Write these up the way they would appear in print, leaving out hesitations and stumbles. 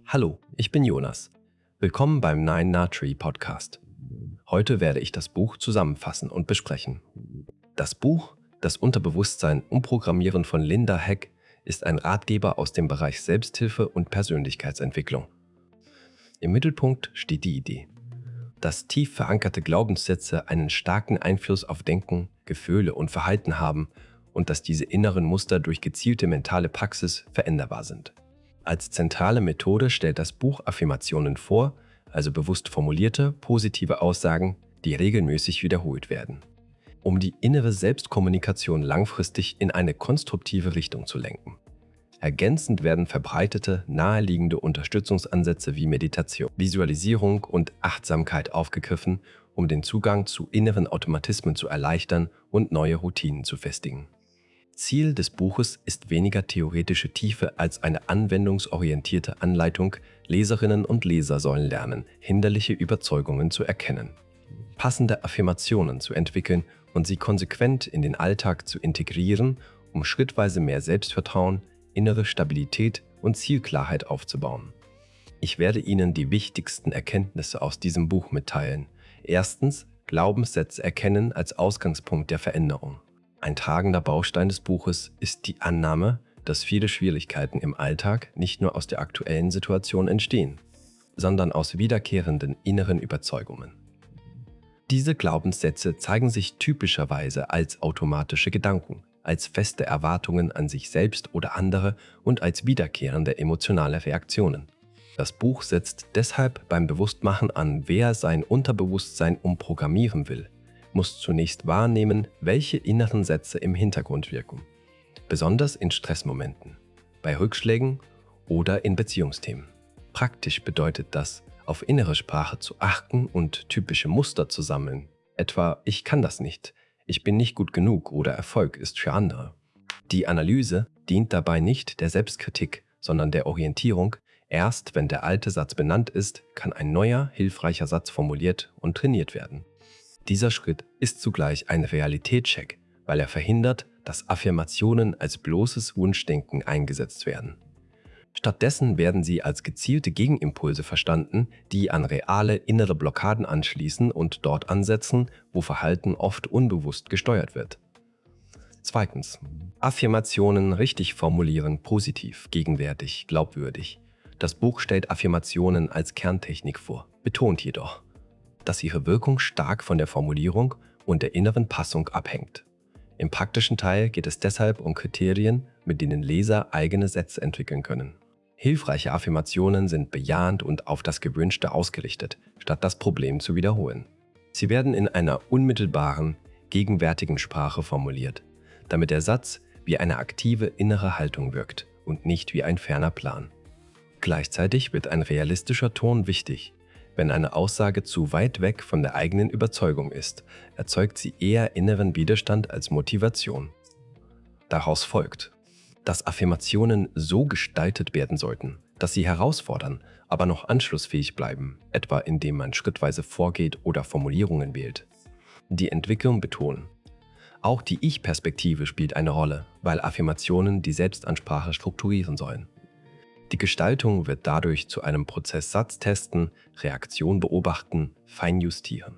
Hallo, ich bin Jonas. Willkommen beim Nine Na Tree Podcast. Heute werde ich das Buch zusammenfassen und besprechen. Das Buch Das Unterbewusstsein umprogrammieren von Linda Heck ist ein Ratgeber aus dem Bereich Selbsthilfe und Persönlichkeitsentwicklung. Im Mittelpunkt steht die Idee, dass tief verankerte Glaubenssätze einen starken Einfluss auf Denken, Gefühle und Verhalten haben und dass diese inneren Muster durch gezielte mentale Praxis veränderbar sind. Als zentrale Methode stellt das Buch Affirmationen vor, also bewusst formulierte, positive Aussagen, die regelmäßig wiederholt werden, um die innere Selbstkommunikation langfristig in eine konstruktive Richtung zu lenken. Ergänzend werden verbreitete, naheliegende Unterstützungsansätze wie Meditation, Visualisierung und Achtsamkeit aufgegriffen, um den Zugang zu inneren Automatismen zu erleichtern und neue Routinen zu festigen. Ziel des Buches ist weniger theoretische Tiefe als eine anwendungsorientierte Anleitung. Leserinnen und Leser sollen lernen, hinderliche Überzeugungen zu erkennen, passende Affirmationen zu entwickeln und sie konsequent in den Alltag zu integrieren, um schrittweise mehr Selbstvertrauen, innere Stabilität und Zielklarheit aufzubauen. Ich werde Ihnen die wichtigsten Erkenntnisse aus diesem Buch mitteilen. Erstens, Glaubenssätze erkennen als Ausgangspunkt der Veränderung. Ein tragender Baustein des Buches ist die Annahme, dass viele Schwierigkeiten im Alltag nicht nur aus der aktuellen Situation entstehen, sondern aus wiederkehrenden inneren Überzeugungen. Diese Glaubenssätze zeigen sich typischerweise als automatische Gedanken, als feste Erwartungen an sich selbst oder andere und als wiederkehrende emotionale Reaktionen. Das Buch setzt deshalb beim Bewusstmachen an, wer sein Unterbewusstsein umprogrammieren will, muss zunächst wahrnehmen, welche inneren Sätze im Hintergrund wirken, besonders in Stressmomenten, bei Rückschlägen oder in Beziehungsthemen. Praktisch bedeutet das, auf innere Sprache zu achten und typische Muster zu sammeln, etwa „Ich kann das nicht“, „Ich bin nicht gut genug“ oder „Erfolg ist für andere“. Die Analyse dient dabei nicht der Selbstkritik, sondern der Orientierung. Erst wenn der alte Satz benannt ist, kann ein neuer, hilfreicher Satz formuliert und trainiert werden. Dieser Schritt ist zugleich ein Realitätscheck, weil er verhindert, dass Affirmationen als bloßes Wunschdenken eingesetzt werden. Stattdessen werden sie als gezielte Gegenimpulse verstanden, die an reale innere Blockaden anschließen und dort ansetzen, wo Verhalten oft unbewusst gesteuert wird. Zweitens. Affirmationen richtig formulieren, positiv, gegenwärtig, glaubwürdig. Das Buch stellt Affirmationen als Kerntechnik vor, betont jedoch, dass ihre Wirkung stark von der Formulierung und der inneren Passung abhängt. Im praktischen Teil geht es deshalb um Kriterien, mit denen Leser eigene Sätze entwickeln können. Hilfreiche Affirmationen sind bejahend und auf das Gewünschte ausgerichtet, statt das Problem zu wiederholen. Sie werden in einer unmittelbaren, gegenwärtigen Sprache formuliert, damit der Satz wie eine aktive innere Haltung wirkt und nicht wie ein ferner Plan. Gleichzeitig wird ein realistischer Ton wichtig. Wenn eine Aussage zu weit weg von der eigenen Überzeugung ist, erzeugt sie eher inneren Widerstand als Motivation. Daraus folgt, dass Affirmationen so gestaltet werden sollten, dass sie herausfordern, aber noch anschlussfähig bleiben, etwa indem man schrittweise vorgeht oder Formulierungen wählt. Die Entwicklung betonen. Auch die Ich-Perspektive spielt eine Rolle, weil Affirmationen die Selbstansprache strukturieren sollen. Die Gestaltung wird dadurch zu einem Prozess Satz testen, Reaktion beobachten, feinjustieren.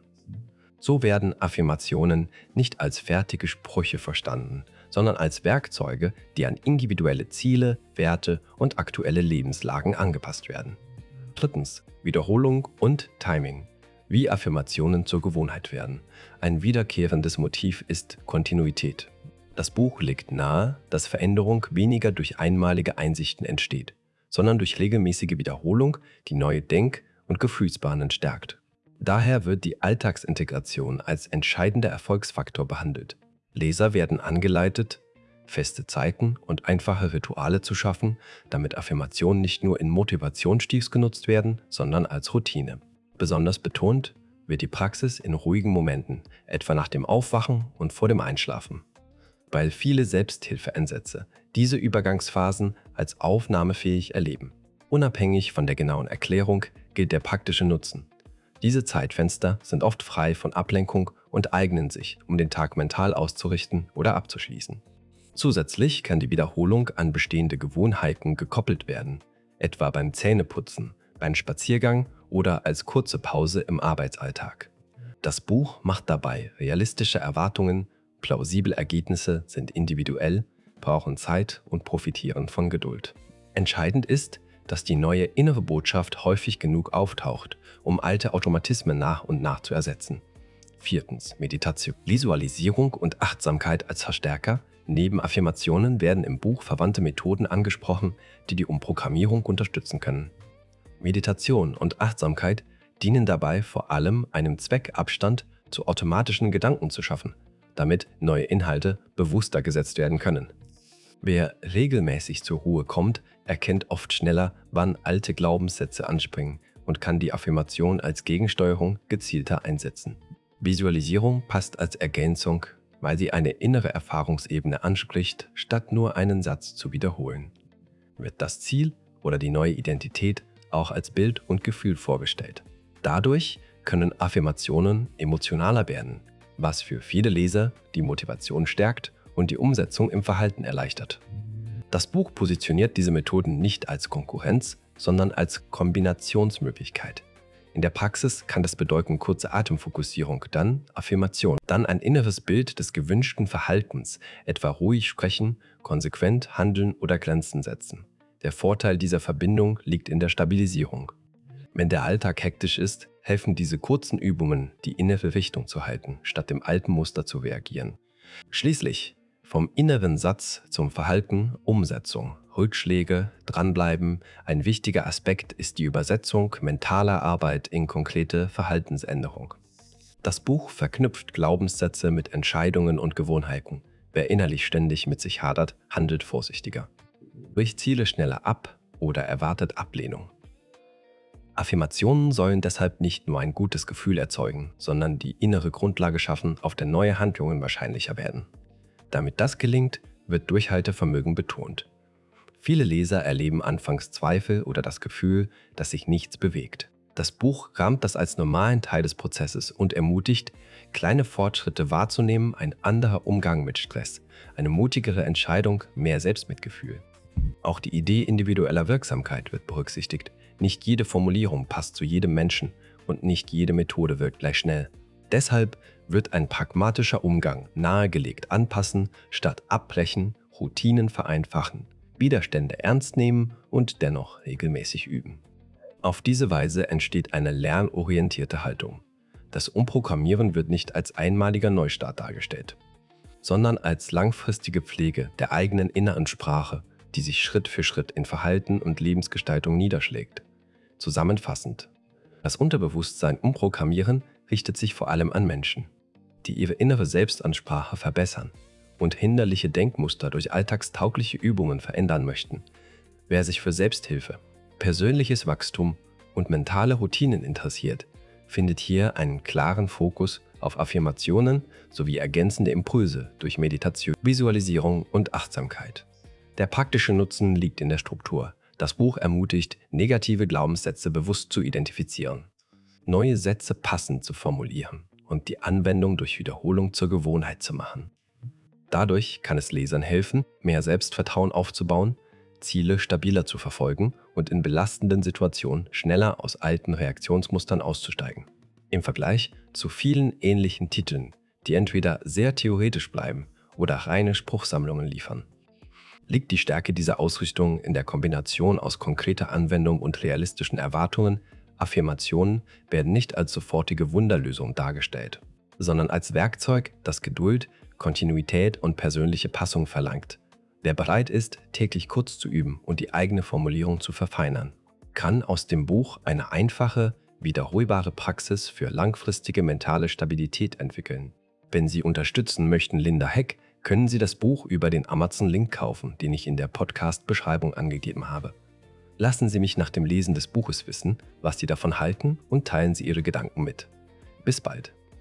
So werden Affirmationen nicht als fertige Sprüche verstanden, sondern als Werkzeuge, die an individuelle Ziele, Werte und aktuelle Lebenslagen angepasst werden. Drittens. Wiederholung und Timing. Wie Affirmationen zur Gewohnheit werden. Ein wiederkehrendes Motiv ist Kontinuität. Das Buch legt nahe, dass Veränderung weniger durch einmalige Einsichten entsteht, sondern durch regelmäßige Wiederholung, die neue Denk- und Gefühlsbahnen stärkt. Daher wird die Alltagsintegration als entscheidender Erfolgsfaktor behandelt. Leser werden angeleitet, feste Zeiten und einfache Rituale zu schaffen, damit Affirmationen nicht nur in Motivationstiefs genutzt werden, sondern als Routine. Besonders betont wird die Praxis in ruhigen Momenten, etwa nach dem Aufwachen und vor dem Einschlafen, weil viele Selbsthilfeansätze diese Übergangsphasen als aufnahmefähig erleben. Unabhängig von der genauen Erklärung gilt der praktische Nutzen. Diese Zeitfenster sind oft frei von Ablenkung und eignen sich, um den Tag mental auszurichten oder abzuschließen. Zusätzlich kann die Wiederholung an bestehende Gewohnheiten gekoppelt werden, etwa beim Zähneputzen, beim Spaziergang oder als kurze Pause im Arbeitsalltag. Das Buch macht dabei realistische Erwartungen, plausible Ergebnisse sind individuell, brauchen Zeit und profitieren von Geduld. Entscheidend ist, dass die neue innere Botschaft häufig genug auftaucht, um alte Automatismen nach und nach zu ersetzen. 4. Meditation. Visualisierung und Achtsamkeit als Verstärker. Neben Affirmationen werden im Buch verwandte Methoden angesprochen, die die Umprogrammierung unterstützen können. Meditation und Achtsamkeit dienen dabei vor allem einem Zweck, Abstand zu automatischen Gedanken zu schaffen, damit neue Inhalte bewusster gesetzt werden können. Wer regelmäßig zur Ruhe kommt, erkennt oft schneller, wann alte Glaubenssätze anspringen und kann die Affirmation als Gegensteuerung gezielter einsetzen. Visualisierung passt als Ergänzung, weil sie eine innere Erfahrungsebene anspricht, statt nur einen Satz zu wiederholen. Wird das Ziel oder die neue Identität auch als Bild und Gefühl vorgestellt. Dadurch können Affirmationen emotionaler werden, was für viele Leser die Motivation stärkt und die Umsetzung im Verhalten erleichtert. Das Buch positioniert diese Methoden nicht als Konkurrenz, sondern als Kombinationsmöglichkeit. In der Praxis kann das bedeuten kurze Atemfokussierung, dann Affirmation, dann ein inneres Bild des gewünschten Verhaltens, etwa ruhig sprechen, konsequent handeln oder Grenzen setzen. Der Vorteil dieser Verbindung liegt in der Stabilisierung. Wenn der Alltag hektisch ist, helfen diese kurzen Übungen, die innere Richtung zu halten, statt dem alten Muster zu reagieren. Schließlich vom inneren Satz zum Verhalten, Umsetzung, Rückschläge, Dranbleiben. Ein wichtiger Aspekt ist die Übersetzung mentaler Arbeit in konkrete Verhaltensänderung. Das Buch verknüpft Glaubenssätze mit Entscheidungen und Gewohnheiten. Wer innerlich ständig mit sich hadert, handelt vorsichtiger. Bricht Ziele schneller ab oder erwartet Ablehnung. Affirmationen sollen deshalb nicht nur ein gutes Gefühl erzeugen, sondern die innere Grundlage schaffen, auf der neue Handlungen wahrscheinlicher werden. Damit das gelingt, wird Durchhaltevermögen betont. Viele Leser erleben anfangs Zweifel oder das Gefühl, dass sich nichts bewegt. Das Buch rahmt das als normalen Teil des Prozesses und ermutigt, kleine Fortschritte wahrzunehmen, ein anderer Umgang mit Stress, eine mutigere Entscheidung, mehr Selbstmitgefühl. Auch die Idee individueller Wirksamkeit wird berücksichtigt. Nicht jede Formulierung passt zu jedem Menschen und nicht jede Methode wirkt gleich schnell. Deshalb wird ein pragmatischer Umgang nahegelegt, anpassen statt abbrechen, Routinen vereinfachen, Widerstände ernst nehmen und dennoch regelmäßig üben. Auf diese Weise entsteht eine lernorientierte Haltung. Das Umprogrammieren wird nicht als einmaliger Neustart dargestellt, sondern als langfristige Pflege der eigenen inneren Sprache, die sich Schritt für Schritt in Verhalten und Lebensgestaltung niederschlägt. Zusammenfassend: Das Unterbewusstsein umprogrammieren richtet sich vor allem an Menschen, die ihre innere Selbstansprache verbessern und hinderliche Denkmuster durch alltagstaugliche Übungen verändern möchten. Wer sich für Selbsthilfe, persönliches Wachstum und mentale Routinen interessiert, findet hier einen klaren Fokus auf Affirmationen sowie ergänzende Impulse durch Meditation, Visualisierung und Achtsamkeit. Der praktische Nutzen liegt in der Struktur. Das Buch ermutigt, negative Glaubenssätze bewusst zu identifizieren, neue Sätze passend zu formulieren und die Anwendung durch Wiederholung zur Gewohnheit zu machen. Dadurch kann es Lesern helfen, mehr Selbstvertrauen aufzubauen, Ziele stabiler zu verfolgen und in belastenden Situationen schneller aus alten Reaktionsmustern auszusteigen. Im Vergleich zu vielen ähnlichen Titeln, die entweder sehr theoretisch bleiben oder reine Spruchsammlungen liefern, liegt die Stärke dieser Ausrichtung in der Kombination aus konkreter Anwendung und realistischen Erwartungen. Affirmationen werden nicht als sofortige Wunderlösung dargestellt, sondern als Werkzeug, das Geduld, Kontinuität und persönliche Passung verlangt. Wer bereit ist, täglich kurz zu üben und die eigene Formulierung zu verfeinern, kann aus dem Buch eine einfache, wiederholbare Praxis für langfristige mentale Stabilität entwickeln. Wenn Sie unterstützen möchten Linda Heck, können Sie das Buch über den Amazon-Link kaufen, den ich in der Podcast-Beschreibung angegeben habe. Lassen Sie mich nach dem Lesen des Buches wissen, was Sie davon halten und teilen Sie Ihre Gedanken mit. Bis bald!